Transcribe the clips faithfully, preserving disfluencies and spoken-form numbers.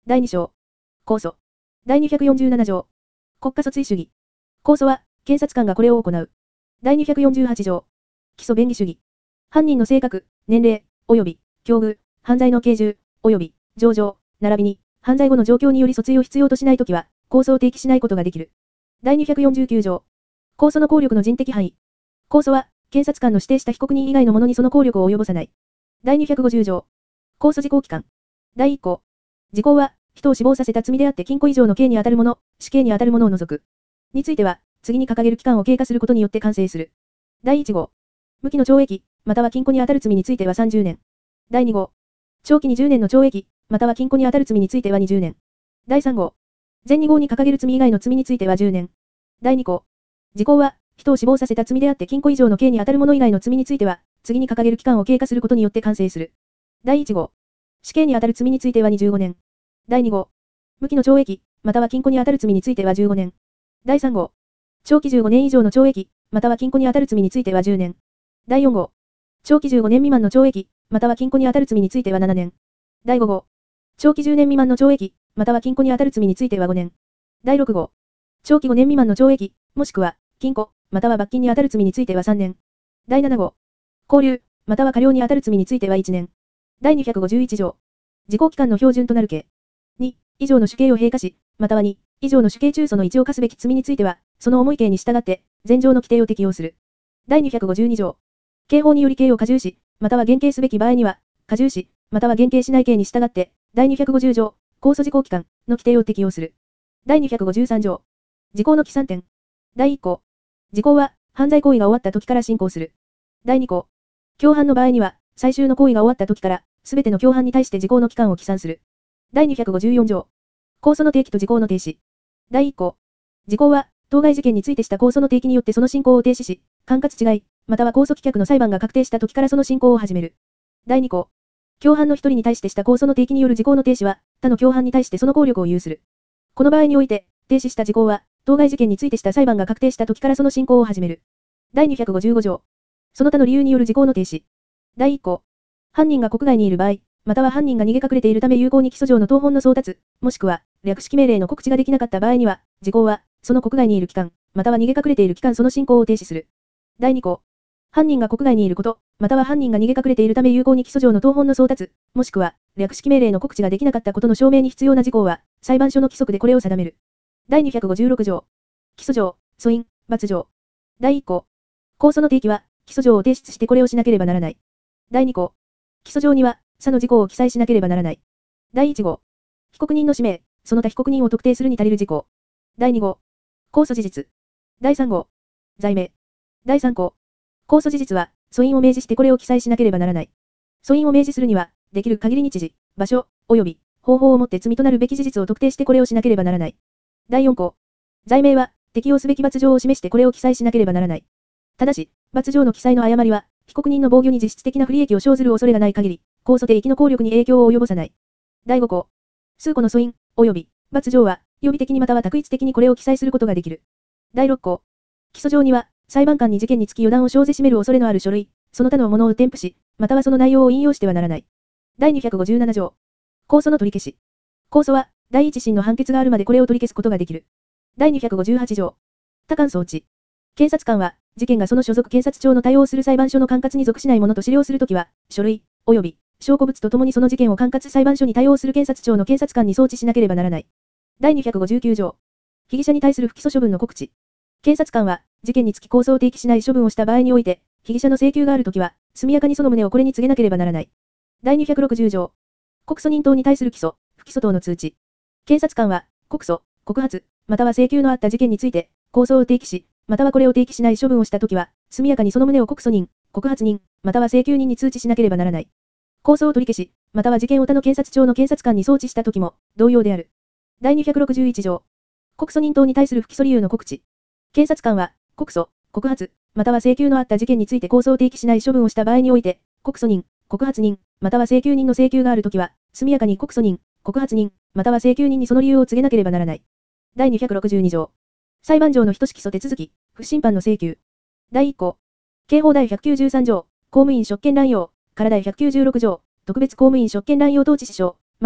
だいに章。控訴。だいにひゃくよんじゅうなな条。国家訴追主義。控訴は、検察官がこれを行う。だいにひゃくよんじゅうはち条。起訴便宜主義。犯人の性格、年齢、及び、境遇、犯罪の形状、及び、情状、並びに、犯罪後の状況により訴追を必要としないときは、控訴を提起しないことができる。だいにひゃくよんじゅうきゅう条。控訴の効力の人的範囲。控訴は、検察官の指定した被告人以外の者にその効力を及ぼさない。だいにひゃくごじゅう条。控訴時効期間。だいいっ項。時効は、人を死亡させた罪であって禁錮以上の刑に当たる者、死刑に当たる者を除く。については、次に掲げる期間を経過することによって完成する。だいいち号。無期の懲役、または禁錮に当たる罪についてはさんじゅうねん。だいに号。長期にじゅうねんの懲役、または禁錮に当たる罪についてはにじゅうねん。だいさん号。前に号に掲げる罪以外の罪についてはじゅうねん。だいに項。時効は、人を死亡させた罪であって禁錮以上の刑に当たる者以外の罪については、次に掲げる期間を経過することによって完成する。だいいち号。死刑に当たる罪についてはにじゅうごねん。だいに号。無期の懲役、または禁錮に当たる罪についてはじゅうごねん。だいさん号。長期じゅうごねん以上の懲役、または禁錮に当たる罪についてはじゅうねん。だいよん号。長期じゅうごねん未満の懲役、または禁錮に当たる罪についてはななねん。だいご号。長期じゅうねん未満の懲役、または禁錮に当たる罪についてはごねん。だいろく号。長期ごねん未満の懲役、もしくは、禁錮、または罰金に当たる罪についてはさんねん。だいなな号。拘留、または科料に当たる罪についてはいちねん。だいにひゃくごじゅういち条。時効期間の標準となる刑。に、以上の主刑を併科し、またはに、以上の主刑中そのいちを科すべき罪については、その重い刑に従って、前条の規定を適用する。だいにひゃくごじゅうに条。刑法により刑を加重し、または減刑すべき場合には、加重し、または減刑しない刑に従って、だいにひゃくごじゅう条、控訴時効期間の規定を適用する。だいにひゃくごじゅうさん条。時効の起算点。だいいっ項。時効は、犯罪行為が終わった時から進行する。だいに項。共犯の場合には、最終の行為が終わった時から、すべての共犯に対して時効の期間を起算する。だいにひゃくごじゅうよん条。控訴の提起と時効の停止。だいいっ項。時効は、当該事件についてした控訴の提起によってその進行を停止し、管轄違い、または控訴棄却の裁判が確定した時からその進行を始める。だいに項。共犯の一人に対してした控訴の提起による時効の停止は、他の共犯に対してその効力を有する。この場合において、停止した時効は、当該事件についてした裁判が確定した時からその進行を始める。だいにひゃくごじゅうご条。その他の理由による時効の停止。だいいっ項。犯人が国外にいる場合、または犯人が逃げ隠れているため有効に起訴状の当本の送達、もしくは、略式命令の告知ができなかった場合には、時効は、その国外にいる期間、または逃げ隠れている期間その進行を停止する。だいに項。犯人が国外にいること、または犯人が逃げ隠れているため有効に起訴状の当本の送達、もしくは、略式命令の告知ができなかったことの証明に必要な事項は、裁判所の規則でこれを定める。だいにひゃくごじゅうろく条。起訴状、訴因、罰条。だいいっ項。控訴の提起は、起訴状を提出してこれをしなければならない。だいに項。起訴状には、差の事項を記載しなければならない。だいいち号。被告人の氏名、その他被告人を特定するに足りる事項。だいに号。控訴事実。だいさん号。罪名。だいさん項。控訴事実は、訴因を明示してこれを記載しなければならない。訴因を明示するには、できる限り日時、場所、及び、方法をもって罪となるべき事実を特定してこれをしなければならない。だいよん項。罪名は、適用すべき罰条を示してこれを記載しなければならない。ただし、罰条の記載の誤りは、被告人の防御に実質的な不利益を生ずる恐れがない限り、控訴提起の効力に影響を及ぼさない。だいご項。数個の訴因、及び、罰条は、予備的にまたは択一的にこれを記載することができる。だいろっ項。起訴状には、裁判官に事件につき予断を生ぜしめる恐れのある書類、その他のものを添付し、またはその内容を引用してはならない。だいにひゃくごじゅうなな条。控訴の取り消し。控訴は、第一審の判決があるまでこれを取り消すことができる。だいにひゃくごじゅうはち条。他管送致。検察官は、事件がその所属検察庁の対応する裁判所の管轄に属しないものと資料するときは、書類、及び、証拠物とともにその事件を管轄裁判所に対応する検察庁の検察官に送致しなければならない。だいにひゃくごじゅうきゅう条。被疑者に対する不起訴処分の告知。検察官は、事件につき控訴を提起しない処分をした場合において、被疑者の請求があるときは、速やかにその旨をこれに告げなければならない。だいにひゃくろくじゅう条。告訴人等に対する起訴、不起訴等の通知。検察官は、告訴、告発、または請求のあった事件について、控訴を提起し、またはこれを提起しない処分をしたときは、速やかにその旨を告訴人、告発人、または請求人に通知しなければならない。控訴を取り消し、または事件を他の検察庁の検察官に送致したときも、同様である。だいにひゃくろくじゅういち条。告訴人等に対する不起訴理由の告知。検察官は、告訴、告発、または請求のあった事件について控訴を提起しない処分をした場合において、告訴人、告発人、または請求人の請求があるときは、速やかに告訴人、告発人、または請求人にその理由を告げなければならない。だいにひゃくろくじゅうに条。裁判上の等しき訴手続き、不審判の請求。だいいっ項。刑法第ひゃくきゅうじゅうさん条、公務員職権乱用、から第ひゃくきゅうじゅうろく条、特別公務員職権乱用等致死傷まで、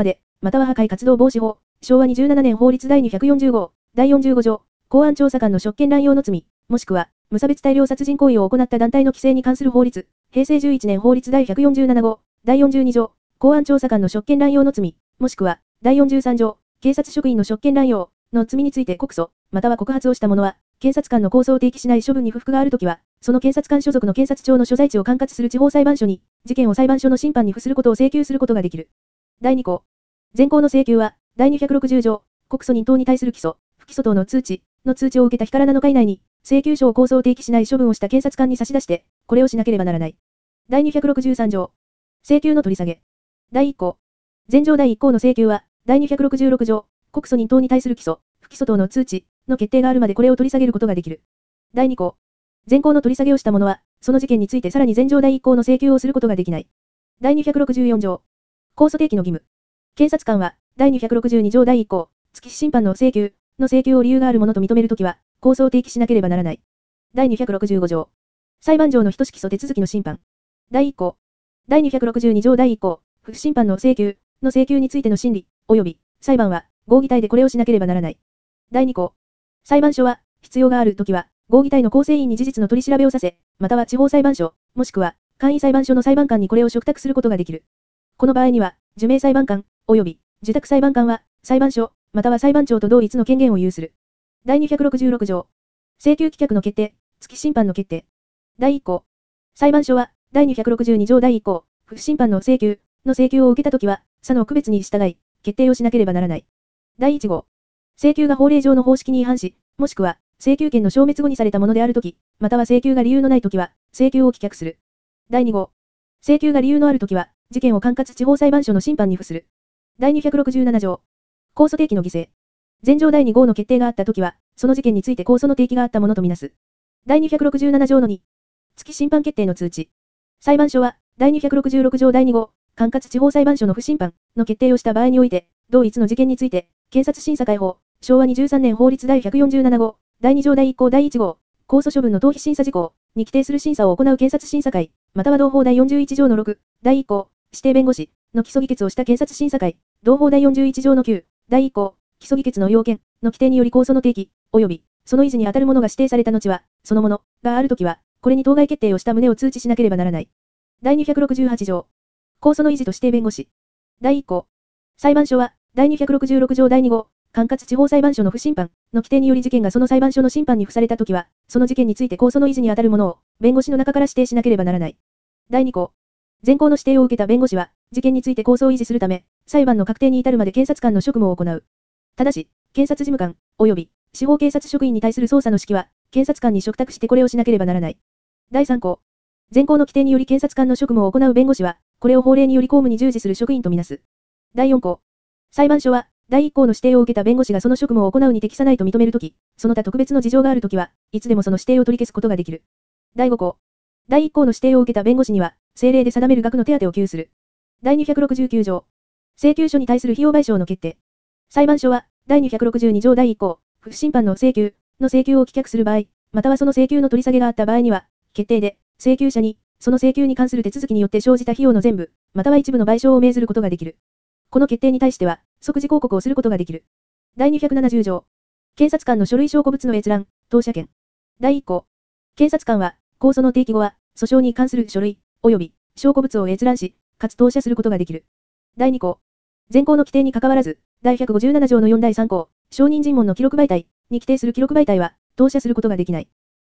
または破壊活動防止法、しょうわにじゅうななねん法律第にひゃくよんじゅうご、だいよんじゅうご条、公安調査官の職権乱用の罪、もしくは、無差別大量殺人行為を行った団体の規制に関する法律、へいせいじゅういちねん法律第ひゃくよんじゅうなな号、だいよんじゅうに条、公安調査官の職権乱用の罪、もしくは、だいよんじゅうさん条、警察職員の職権乱用の罪について告訴、または告発をした者は、検察官の控訴を提起しない処分に不服があるときは、その検察官所属の検察庁の所在地を管轄する地方裁判所に、事件を裁判所の審判に付することを請求することができる。だいに項。前項の請求は、だいにひゃくろくじゅう条、告訴人等に対する起訴、不起訴等の通知、の通知を受けた日からなのか以内に、請求書を控訴を提起しない処分をした検察官に差し出して、これをしなければならない。だいにひゃくろくじゅうさん条。請求の取り下げ。だいいっ項。前条だいいっ項の請求は、だいにひゃくろくじゅうろく条、告訴人等に対する起訴、不起訴等の通知、の決定があるまでこれを取り下げることができる。だいに項。前項の取り下げをした者は、その事件についてさらに前条だいいっ項の請求をすることができない。だいにひゃくろくじゅうよん条。控訴提起の義務。検察官は、だいにひゃくろくじゅうに条だいいっ項、月審判の請求、の請求を理由があるものと認めるときは、控訴を提起しなければならない。だいにひゃくろくじゅうご条。裁判上の等しき訴手続きの審判。だいいっ項。だいにひゃくろくじゅうに条だいいっ項、不審判の請求、の請求についての審理、及び、裁判は、合議体でこれをしなければならない。だいに項。裁判所は、必要があるときは、合議体の構成員に事実の取り調べをさせ、または地方裁判所、もしくは、簡易裁判所の裁判官にこれを嘱託することができる。この場合には、受命裁判官、及び、受託裁判官は、裁判所、または裁判長と同一の権限を有する。だいにひゃくろくじゅうろく条。請求棄却の決定、月審判の決定。だいいっ項。裁判所は、だいにひゃくろくじゅうに条だいいっ項、不審判の請求、の請求を受けたときは、差の区別に従い、決定をしなければならない。だいいち号。請求が法令上の方式に違反し、もしくは、請求権の消滅後にされたものであるとき、または請求が理由のないときは、請求を棄却する。だいに号。請求が理由のあるときは、事件を管轄地方裁判所の審判に付する。だいにひゃくろくじゅうなな条。控訴提起の犠牲。前条だいに号の決定があったときは、その事件について控訴の提起があったものとみなす。だいにひゃくろくじゅうなな条のに。月審判決定の通知。裁判所は、だいにひゃくろくじゅうろく条だいに号、管轄地方裁判所の不審判の決定をした場合において、同一の事件について、検察審査会法、しょうわにじゅうさんねん法律第ひゃくよんじゅうなな号、だいに条だいいっ項だいいち号、控訴処分の当費審査事項に規定する審査を行う検察審査会、または同法だいよんじゅういち条のろく、だいいっ項、指定弁護士の起訴議決をした検察審査会、同法だいよんじゅういち条のきゅう、だいいっ項、起訴議決の要件の規定により控訴の提起、及び、その維持にあたるものが指定された後は、そのものがあるときは、これに当該決定をした旨を通知しなければならない。だいにひゃくろくじゅうはち条。控訴の維持と指定弁護士。だいいっ項。裁判所は、だいにひゃくろくじゅうろく条だいに号、管轄地方裁判所の不審判の規定により事件がその裁判所の審判に付されたときは、その事件について控訴の維持にあたるものを、弁護士の中から指定しなければならない。だいに項。前項の指定を受けた弁護士は、事件について控訴を維持するため、裁判の確定に至るまで検察官の職務を行う。ただし、検察事務官、及び、司法警察職員に対する捜査の指揮は、検察官に嘱託してこれをしなければならない。だいさん項。前項の規定により検察官の職務を行う弁護士は、これを法令により公務に従事する職員とみなす。だいよん項。裁判所は、だいいっ項の指定を受けた弁護士がその職務を行うに適さないと認めるとき、その他特別の事情があるときは、いつでもその指定を取り消すことができる。だいご項。だいいっ項の指定を受けた弁護士には、政令で定める額の手当を給付する。だいにひゃくろくじゅうきゅう条。請求書に対する費用賠償の決定。裁判所は、だいにひゃくろくじゅうに条だいいっ項、不審判の請求の請求を棄却する場合、またはその請求の取り下げがあった場合には、決定で、請求者に、その請求に関する手続きによって生じた費用の全部、または一部の賠償を命ずることができる。この決定に対しては、即時抗告をすることができる。だいにひゃくななじゅう条。検察官の書類証拠物の閲覧、当社権。だいいっ項。検察官は、控訴の提起後は、訴訟に関する書類、及び、証拠物を閲覧し、かつ当社することができる。だいに項。前項の規定に関わらず、だいひゃくごじゅうなな条のよんだいさん項、証人尋問の記録媒体に規定する記録媒体は、当社することができない。